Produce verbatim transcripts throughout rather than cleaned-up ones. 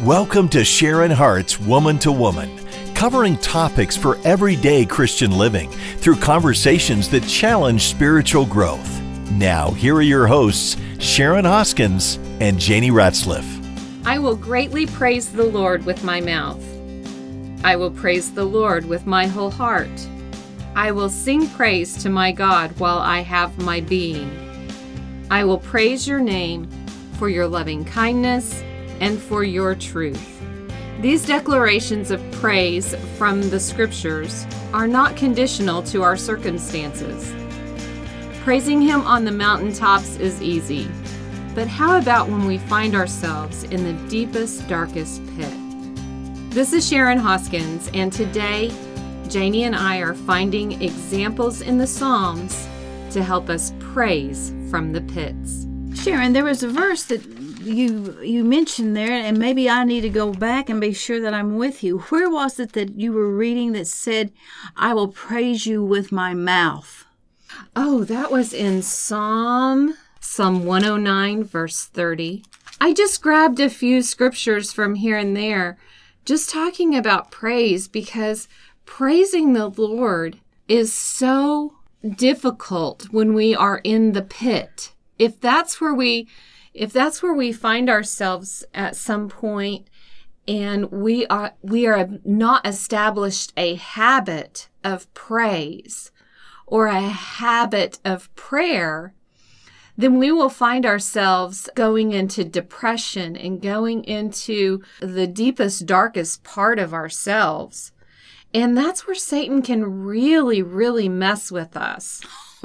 Welcome to Sharon Hart's Woman to Woman, covering topics for everyday Christian living through conversations that challenge spiritual growth. Now, here are your hosts, Sharon Hoskins and Janie Ratzliff. I will greatly praise the Lord with my mouth. I will praise the Lord with my whole heart. I will sing praise to my God while I have my being. I will praise your name for your loving kindness and for your truth. These declarations of praise from the scriptures are not conditional to our circumstances. Praising Him on the mountaintops is easy, but how about when we find ourselves in the deepest, darkest pit? This is Sharon Hoskins, and today, Janie and I are finding examples in the Psalms to help us praise from the pits. Sharon, there was a verse that you you mentioned there, and maybe I need to go back and be sure that I'm with you. Where was it that you were reading that said, I will praise you with my mouth? Oh, that was in Psalm, Psalm one oh nine, verse thirty. I just grabbed a few scriptures from here and there, just talking about praise, because praising the Lord is so difficult when we are in the pit. If that's where we If that's where we find ourselves at some point, and we are we are not established a habit of praise or a habit of prayer, then we will find ourselves going into depression and going into the deepest, darkest part of ourselves. And that's where Satan can really, really mess with us.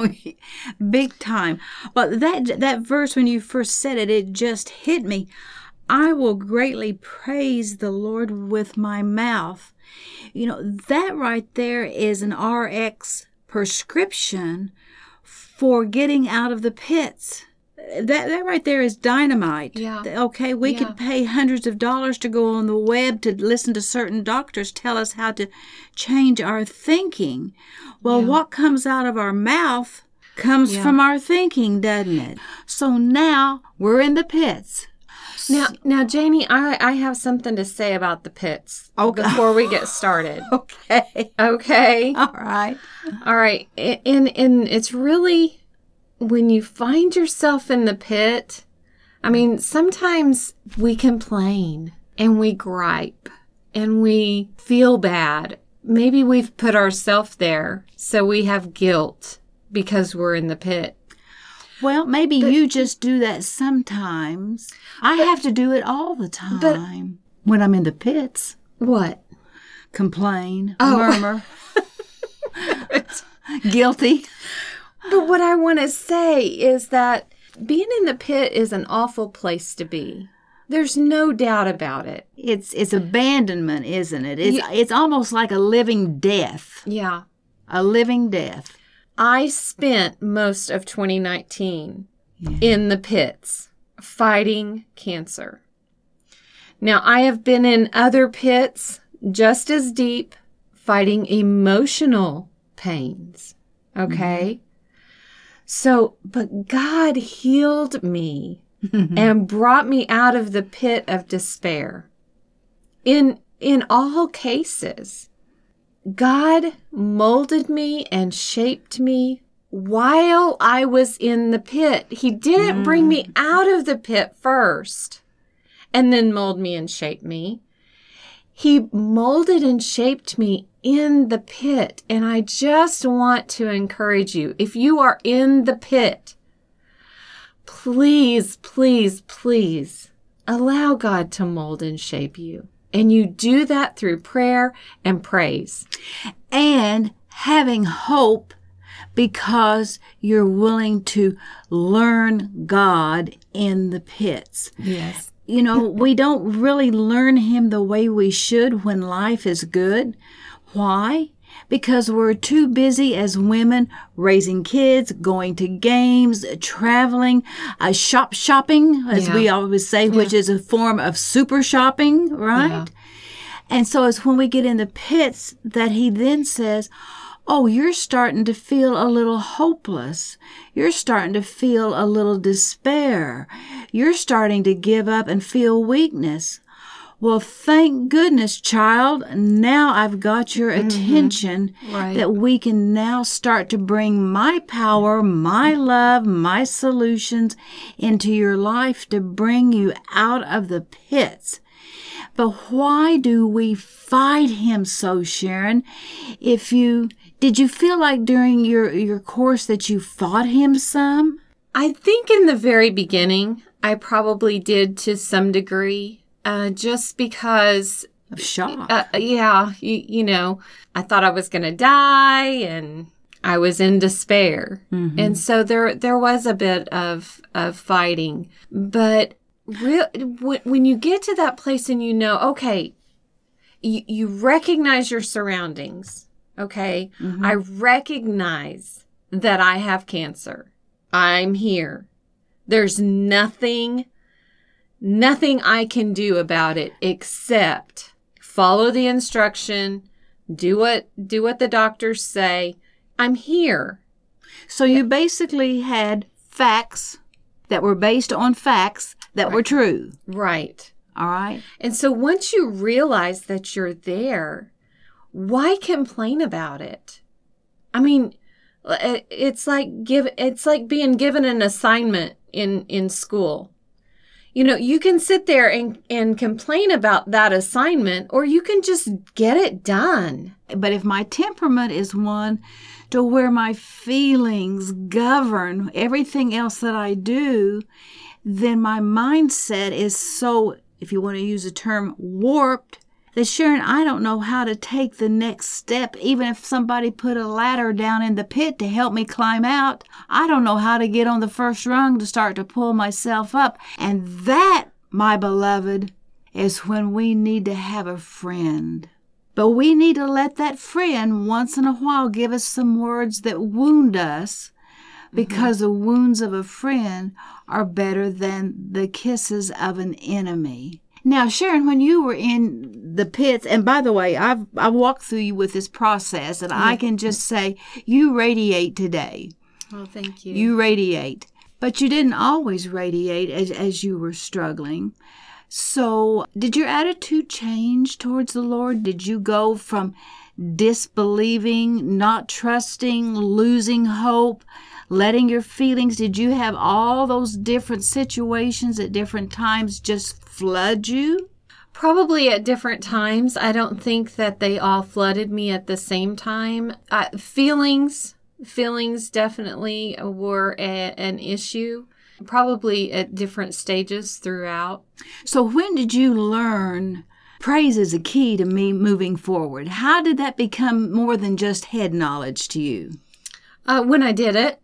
Big time. Well, that that verse, when you first said it, it just hit me. I will greatly praise the Lord with my mouth. You know, that right there is an R X prescription for getting out of the pits. That that right there is dynamite. Yeah. Okay, we yeah. could pay hundreds of dollars to go on the web to listen to certain doctors tell us how to change our thinking. Well, yeah. what comes out of our mouth comes yeah. from our thinking, doesn't it? So now we're in the pits. Now, now, Janie, I, I have something to say about the pits okay. before we get started. okay. Okay. All right. All right. And, and it's really, when you find yourself in the pit, I mean, sometimes we complain and we gripe and we feel bad. Maybe we've put ourselves there, so we have guilt because we're in the pit. Well, maybe but, you just do that sometimes. I but, have to do it all the time but, when I'm in the pits. What? Complain, oh. murmur, guilty. But what I want to say is that being in the pit is an awful place to be. There's no doubt about it. It's it's abandonment, isn't it? It's, yeah. it's almost like a living death. Yeah. A living death. I spent most of twenty nineteen yeah. in the pits fighting cancer. Now, I have been in other pits just as deep, fighting emotional pains. Okay? Mm-hmm. So, but God healed me and brought me out of the pit of despair. In in all cases, God molded me and shaped me while I was in the pit. He didn't mm. bring me out of the pit first and then mold me and shape me. He molded and shaped me in the pit. And I just want to encourage you, if you are in the pit, please, please, please allow God to mold and shape you. And you do that through prayer and praise. And having hope because you're willing to learn God in the pits. Yes. You know, we don't really learn Him the way we should when life is good. Why? Because we're too busy as women raising kids, going to games, traveling, uh, shop shopping, as yeah. we always say, yeah. which is a form of super shopping, right? Yeah. And so it's when we get in the pits that He then says, oh, you're starting to feel a little hopeless. You're starting to feel a little despair. You're starting to give up and feel weakness. Well, thank goodness, child. Now I've got your attention Right. that we can now start to bring my power, my love, my solutions into your life to bring you out of the pits. But why do we fight him so, Sharon? If you, did you feel like during your, your course that you fought him some? I think in the very beginning, I probably did to some degree, uh, just because, Of shock. uh, yeah, you, you know, I thought I was going to die and I was in despair. Mm-hmm. And so there, there was a bit of, of fighting, but real, when, when you get to that place and you know, okay, you, you recognize your surroundings. Okay. Mm-hmm. I recognize that I have cancer. I'm here. There's nothing, nothing I can do about it except follow the instruction, do what, do what the doctors say. I'm here. So you basically had facts that were based on facts that Right. were true. Right. All right. And so once you realize that you're there, why complain about it? I mean, it's like give it's like being given an assignment in, in school. You know, you can sit there and, and complain about that assignment, or you can just get it done. But if my temperament is one to where my feelings govern everything else that I do, then my mindset is so, if you want to use the term, warped, that Sharon, I don't know how to take the next step. Even if somebody put a ladder down in the pit to help me climb out, I don't know how to get on the first rung to start to pull myself up. And that, my beloved, is when we need to have a friend. But we need to let that friend once in a while give us some words that wound us, because mm-hmm. the wounds of a friend are better than the kisses of an enemy. Now, Sharon, when you were in the pits, and by the way, I've I walked through you with this process, and yeah. I can just say you radiate today. Oh, thank you. You radiate. But you didn't always radiate as, as you were struggling. So did your attitude change towards the Lord? Did you go from disbelieving, not trusting, losing hope, letting your feelings, did you have all those different situations at different times just flood you? Probably at different times. I don't think that they all flooded me at the same time. Uh, feelings, feelings definitely were a, an issue, probably at different stages throughout. So when did you learn praise is a key to me moving forward? How did that become more than just head knowledge to you? Uh, when I did it.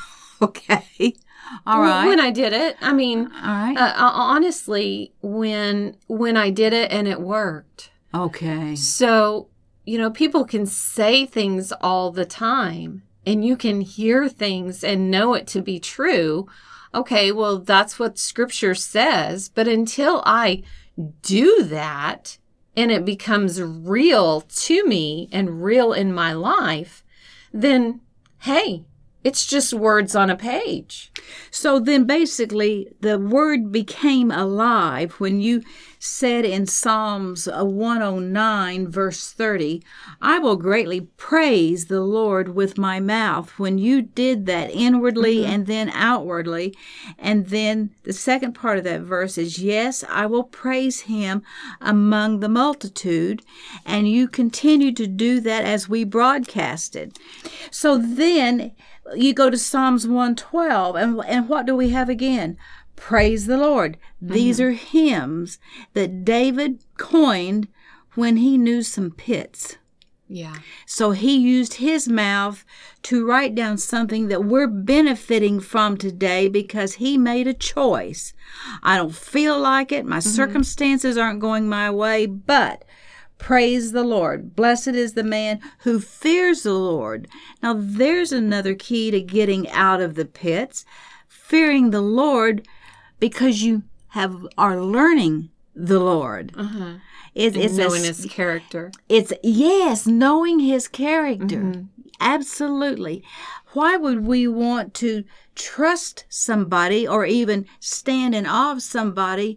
Okay. All right. When I did it, I mean, all right. uh, honestly, when when I did it and it worked. Okay. So, you know, people can say things all the time, and you can hear things and know it to be true. Okay, well, that's what Scripture says. But until I do that and it becomes real to me and real in my life, then, hey, it's just words on a page. So then basically the word became alive when you said in Psalms one oh nine, verse thirty, I will greatly praise the Lord with my mouth. When you did that inwardly mm-hmm. and then outwardly. And then the second part of that verse is, yes, I will praise him among the multitude. And you continue to do that as we broadcasted. So then you go to Psalms one twelve, and, and what do we have again? Praise the Lord. These mm-hmm. are hymns that David coined when he knew some pits. Yeah. So he used his mouth to write down something that we're benefiting from today because he made a choice. I don't feel like it. My mm-hmm. circumstances aren't going my way, but praise the Lord. Blessed is the man who fears the Lord. Now, there's another key to getting out of the pits. Fearing the Lord because you have are learning the Lord. Uh-huh. It, it's knowing a, his character. It's, yes, knowing his character. Mm-hmm. Absolutely. Why would we want to trust somebody or even stand in awe of somebody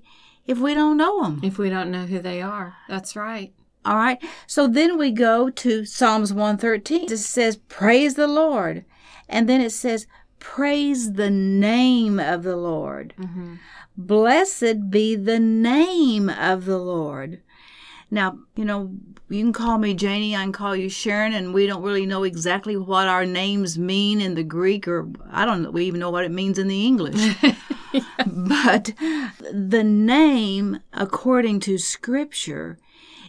if we don't know them. If we don't know who they are. That's right. All right. So then we go to Psalms one thirteen. It says, praise the Lord. And then it says, praise the name of the Lord. Mm-hmm. Blessed be the name of the Lord. Now, you know, you can call me Janie, I can call you Sharon, and we don't really know exactly what our names mean in the Greek, or I don't know, we even know what it means in the English. Yeah. But the name, according to Scripture,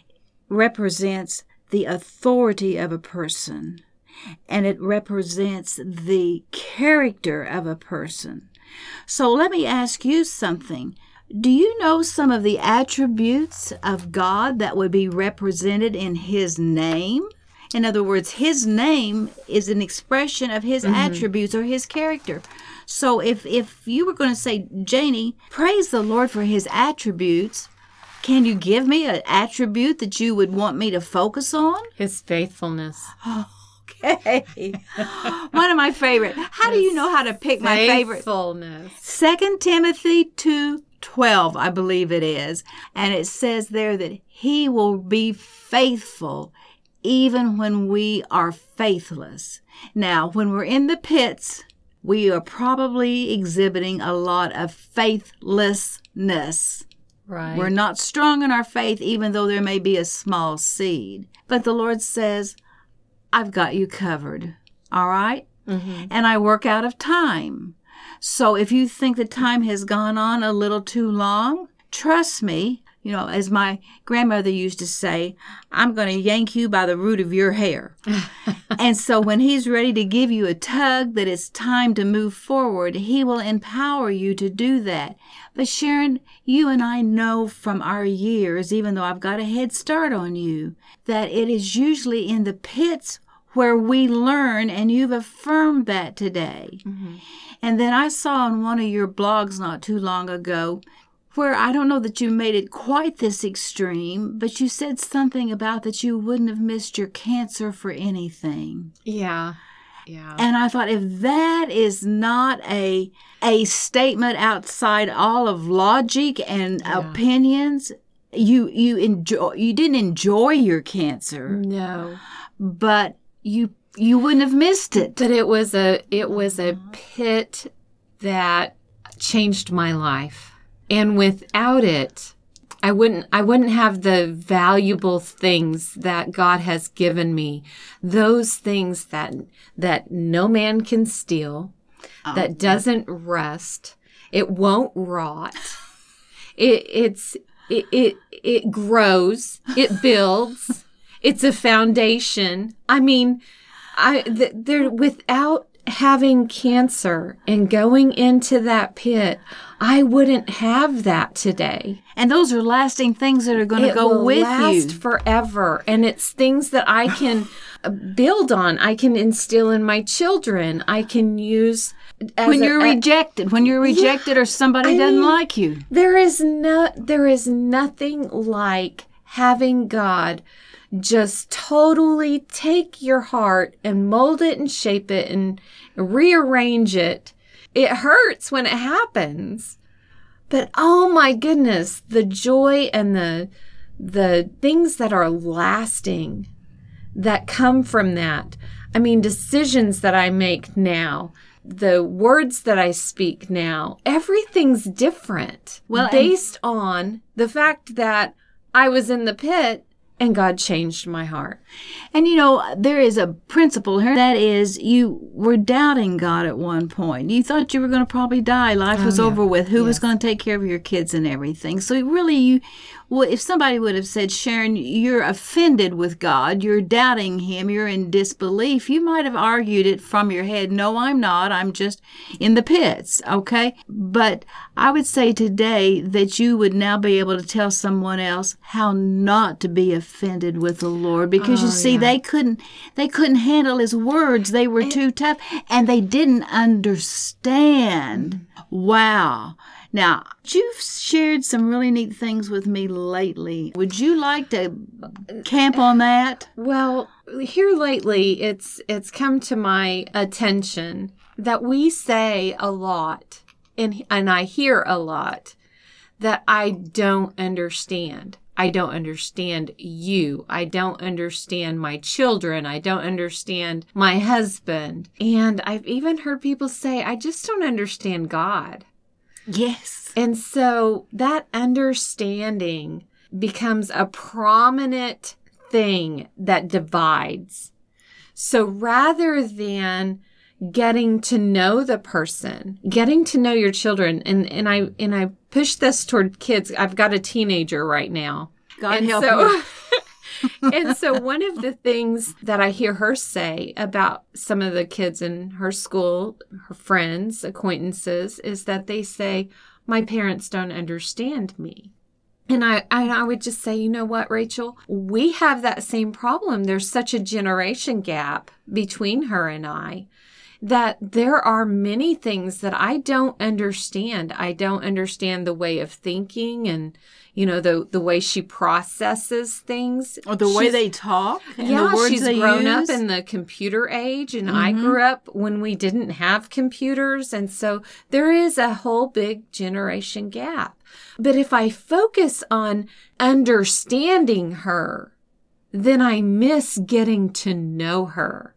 represents the authority of a person, and it represents the character of a person. So let me ask you something. Do you know some of the attributes of God that would be represented in His name? In other words, His name is an expression of His mm-hmm. attributes or His character. So if, if you were going to say, Janie, praise the Lord for His attributes, can you give me an attribute that you would want me to focus on? His faithfulness. Okay. One of my favorite. How do you know how to pick my favorite? Faithfulness. Second Timothy two twelve, I believe it is. And it says there that He will be faithful even when we are faithless. Now, when we're in the pits, we are probably exhibiting a lot of faithlessness. Right. We're not strong in our faith, even though there may be a small seed. But the Lord says, I've got you covered. All right? Mm-hmm. And I work out of time. So if you think the time has gone on a little too long, trust me, you know, as my grandmother used to say, I'm going to yank you by the root of your hair. And so when He's ready to give you a tug that it's time to move forward, He will empower you to do that. But Sharon, you and I know from our years, even though I've got a head start on you, that it is usually in the pits where we learn, and you've affirmed that today. Mm-hmm. And then I saw on one of your blogs not too long ago where I don't know that you made it quite this extreme, but you said something about that you wouldn't have missed your cancer for anything. Yeah. Yeah. And I thought, if that is not a a statement outside all of logic and yeah. opinions, you you enjoy you didn't enjoy your cancer. No. But you you wouldn't have missed it. But it was a it was a pit that changed my life. And without it, I wouldn't I wouldn't have the valuable things that God has given me. Those things that that no man can steal, oh, that doesn't rust, it won't rot. It it's it it, it grows, it builds. It's a foundation. I mean, I th- there without having cancer and going into that pit, I wouldn't have that today. And those are lasting things that are going to go will with last you forever. And it's things that I can build on. I can instill in my children. I can use as when you're a, rejected. When you're rejected, yeah, or somebody I doesn't mean, like you. There is no. There is nothing like having God just totally take your heart and mold it and shape it and rearrange it. It hurts when it happens. But oh my goodness, the joy and the the things that are lasting that come from that. I mean, decisions that I make now, the words that I speak now, everything's different. Well, based and- on the fact that I was in the pit and God changed my heart. And, you know, there is a principle here. That is, you were doubting God at one point. You thought you were going to probably die. Life was oh, yeah. over with. Who yes. was going to take care of your kids and everything? So really, you, well, if somebody would have said, Sharon, you're offended with God, you're doubting Him, you're in disbelief, you might have argued it from your head. No, I'm not. I'm just in the pits, okay? But I would say today that you would now be able to tell someone else how not to be offended with the Lord, because oh, you see, yeah. they couldn't they couldn't handle His words. They were and, too tough, and they didn't understand. Wow. Now, you've shared some really neat things with me lately. Would you like to camp on that? Well, here lately, it's it's come to my attention that we say a lot, and and I hear a lot, that I don't understand. I don't understand you. I don't understand my children. I don't understand my husband. And I've even heard people say, I just don't understand God. Yes. And so that understanding becomes a prominent thing that divides. So rather than getting to know the person, getting to know your children, and, and I and I push this toward kids. I've got a teenager right now. God and help so, you. And so one of the things that I hear her say about some of the kids in her school, her friends, acquaintances, is that they say, my parents don't understand me. And I, I I would just say, you know what, Rachel? We have that same problem. There's such a generation gap between her and I that there are many things that I don't understand. I don't understand the way of thinking and, you know, the the way she processes things. Or the way She's- they talk. And yeah, the words she's they grown use. up in the computer age, and I grew up when we didn't have computers. And so there is a whole big generation gap. But if I focus on understanding her, then I miss getting to know her.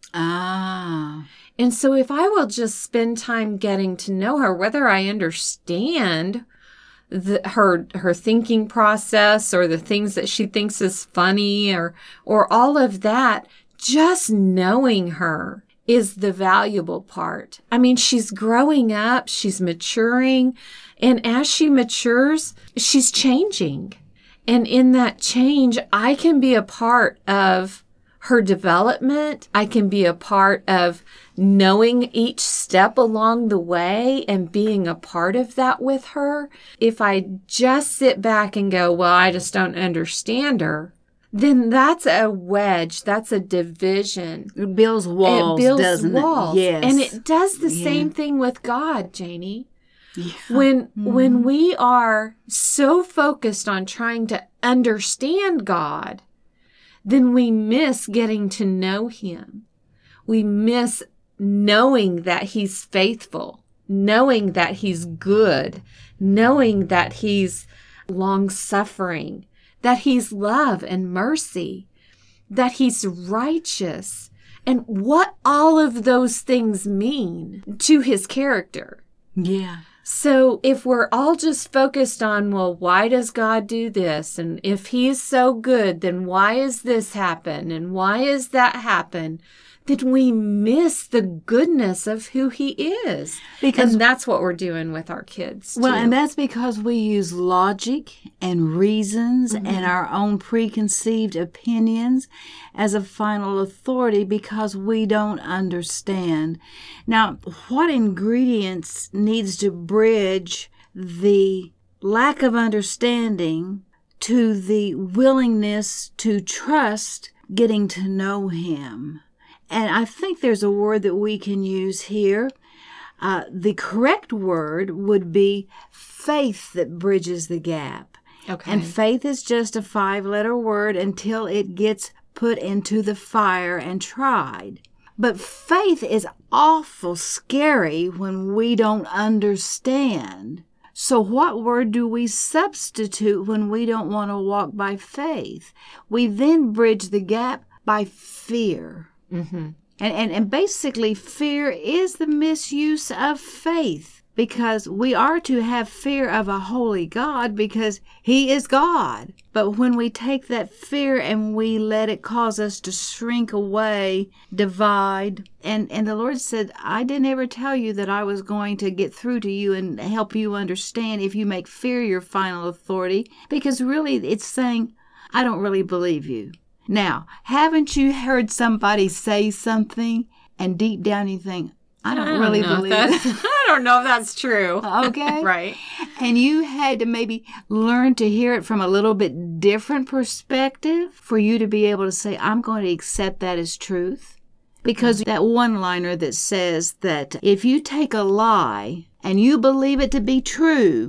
Ah. And so if I will just spend time getting to know her, whether I understand the, her her thinking process or the things that she thinks is funny or or all of that, just knowing her is the valuable part. I mean, she's growing up, she's maturing, and as she matures, she's changing. And in that change, I can be a part of her development. I can be a part of knowing each step along the way and being a part of that with her. If I just sit back and go, well, I just don't understand her, then that's a wedge. That's a division. It builds walls, it builds doesn't walls. it? Yes. And it does the Yeah. same thing with God, Janie. Yeah. When when we are so focused on trying to understand God, then we miss getting to know him. We miss knowing that he's faithful, knowing that he's good, knowing that he's long-suffering, that he's love and mercy, that he's righteous, and what all of those things mean to his character. Yeah. So if we're all just focused on, well, why does God do this? And if he's so good, then why is this happen? And why is that happen? Then we miss the goodness of who he is. Because- and that's what we're doing with our kids, Well, too. and that's because we use logic and reasons Mm-hmm. and our own preconceived opinions as a final authority because we don't understand. Now, what ingredients needs to bridge the lack of understanding to the willingness to trust getting to know him? And I think there's a word that we can use here. Uh, the correct word would be faith that bridges the gap. Okay. And faith is just a five-letter word until it gets put into the fire and tried. But faith is awful scary when we don't understand. So what word do we substitute when we don't want to walk by faith? We then bridge the gap by fear. Mm-hmm. And, and and basically, fear is the misuse of faith because we are to have fear of a holy God because he is God. But when we take that fear and we let it cause us to shrink away, divide, and, and the Lord said, I didn't ever tell you that I was going to get through to you and help you understand if you make fear your final authority, because really it's saying, I don't really believe you. Now, haven't you heard somebody say something and deep down you think, I don't, I don't really know if believe that's- it? I don't know if that's true. Okay. Right. And you had to maybe learn to hear it from a little bit different perspective for you to be able to say, I'm going to accept that as truth. Because that one-liner that says that if you take a lie and you believe it to be true,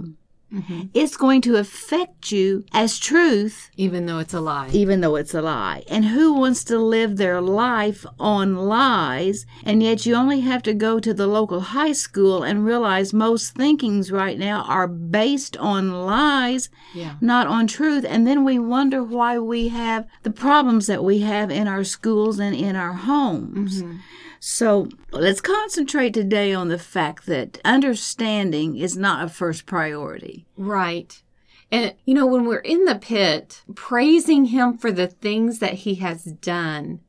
mm-hmm. it's going to affect you as truth. Even though it's a lie. Even though it's a lie. And who wants to live their life on lies? And yet you only have to go to the local high school and realize most thinkings right now are based on lies, yeah. not on truth. And then we wonder why we have the problems that we have in our schools and in our homes. Mm-hmm. So let's concentrate today on the fact that understanding is not a first priority. Right. And, you know, when we're in the pit, praising him for the things that he has done,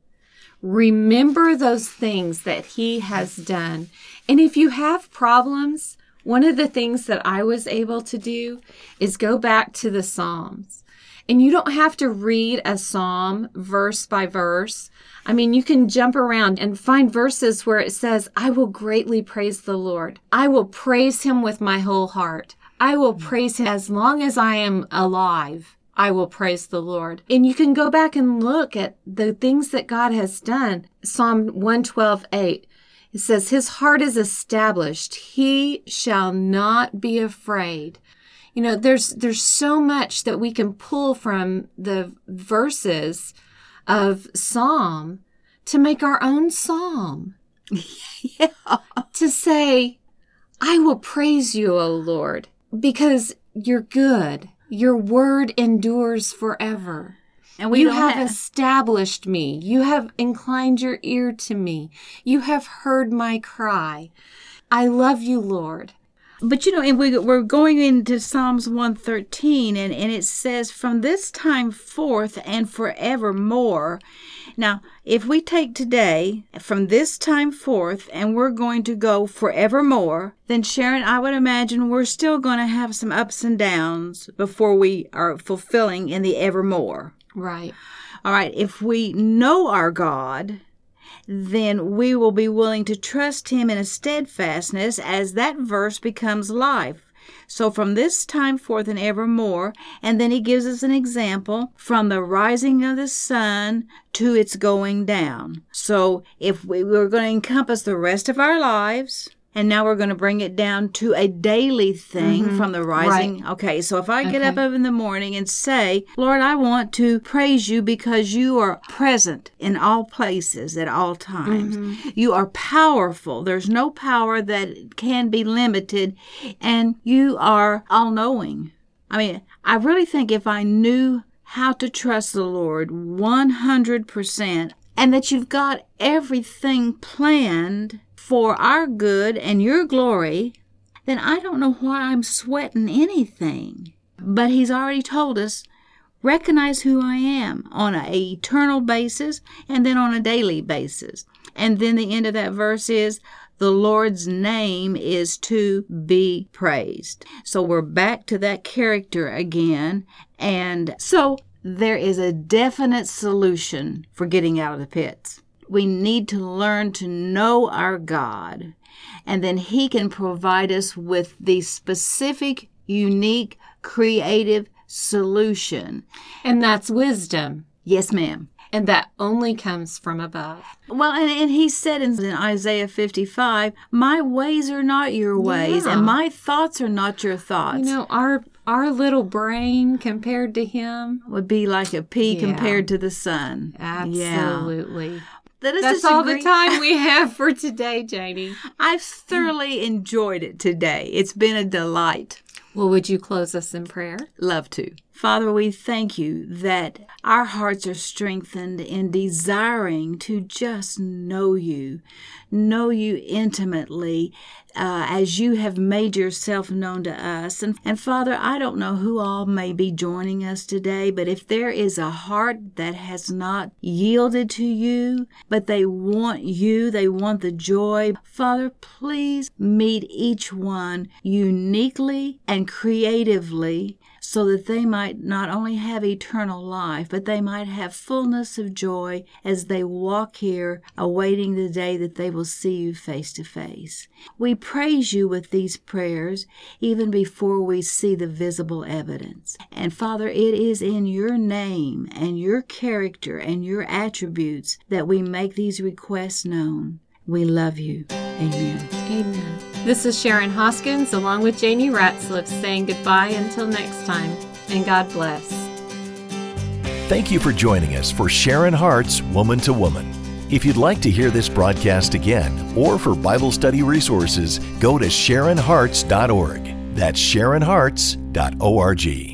remember those things that he has done. And if you have problems, one of the things that I was able to do is go back to the Psalms. And you don't have to read a psalm verse by verse. I mean, you can jump around and find verses where it says, I will greatly praise the Lord. I will praise him with my whole heart. I will praise him as long as I am alive. I will praise the Lord. And you can go back and look at the things that God has done. Psalm one twelve, eight. It says, his heart is established. He shall not be afraid. You know, there's there's so much that we can pull from the verses of Psalm to make our own psalm. Yeah. To say, I will praise you, O Lord, because you're good. Your word endures forever. And we you have, have established me. You have inclined your ear to me. You have heard my cry. I love you, Lord. But, you know, and we, we're going into Psalms one thirteen, and, and it says, from this time forth and forevermore. Now, if we take today, from this time forth, and we're going to go forevermore, then, Sharon, I would imagine we're still going to have some ups and downs before we are fulfilling in the evermore. Right. All right. If we know our God, then we will be willing to trust him in a steadfastness as that verse becomes life. So from this time forth and evermore, and then he gives us an example from the rising of the sun to its going down. So if we were going to encompass the rest of our lives, and now we're going to bring it down to a daily thing mm-hmm. from the rising. Right. Okay, so if I get okay. up in the morning and say, Lord, I want to praise you because you are present in all places at all times. Mm-hmm. You are powerful. There's no power that can be limited, and you are all-knowing. I mean, I really think if I knew how to trust the Lord one hundred percent, and that you've got everything planned for our good and your glory, then I don't know why I'm sweating anything. But he's already told us, recognize who I am on an eternal basis and then on a daily basis. And then the end of that verse is, the Lord's name is to be praised. So we're back to that character again. And so there is a definite solution for getting out of the pits. We need to learn to know our God, and then he can provide us with the specific, unique, creative solution. And that's wisdom. Yes, ma'am. And that only comes from above. Well, and, and he said in, in Isaiah fifty-five, my ways are not your ways, yeah. and my thoughts are not your thoughts. You know, our our little brain compared to him would be like a pea yeah. compared to the sun. Absolutely. Yeah. That's all the time we have for today, Janie. I've thoroughly enjoyed it today. It's been a delight. Well, would you close us in prayer? Love to. Father, we thank you that our hearts are strengthened in desiring to just know you, know you intimately uh, as you have made yourself known to us. And, and Father, I don't know who all may be joining us today, but if there is a heart that has not yielded to you, but they want you, they want the joy, Father, please meet each one uniquely and creatively, so that they might not only have eternal life, but they might have fullness of joy as they walk here, awaiting the day that they will see you face to face. We praise you with these prayers, even before we see the visible evidence. And Father, it is in your name and your character and your attributes that we make these requests known. We love you. Amen. Amen. This is Sharon Hoskins along with Janie Ratzliff saying goodbye until next time, and God bless. Thank you for joining us for Sharon Hart's Woman to Woman. If you'd like to hear this broadcast again or for Bible study resources, go to sharon harts dot org. That's sharon harts dot org.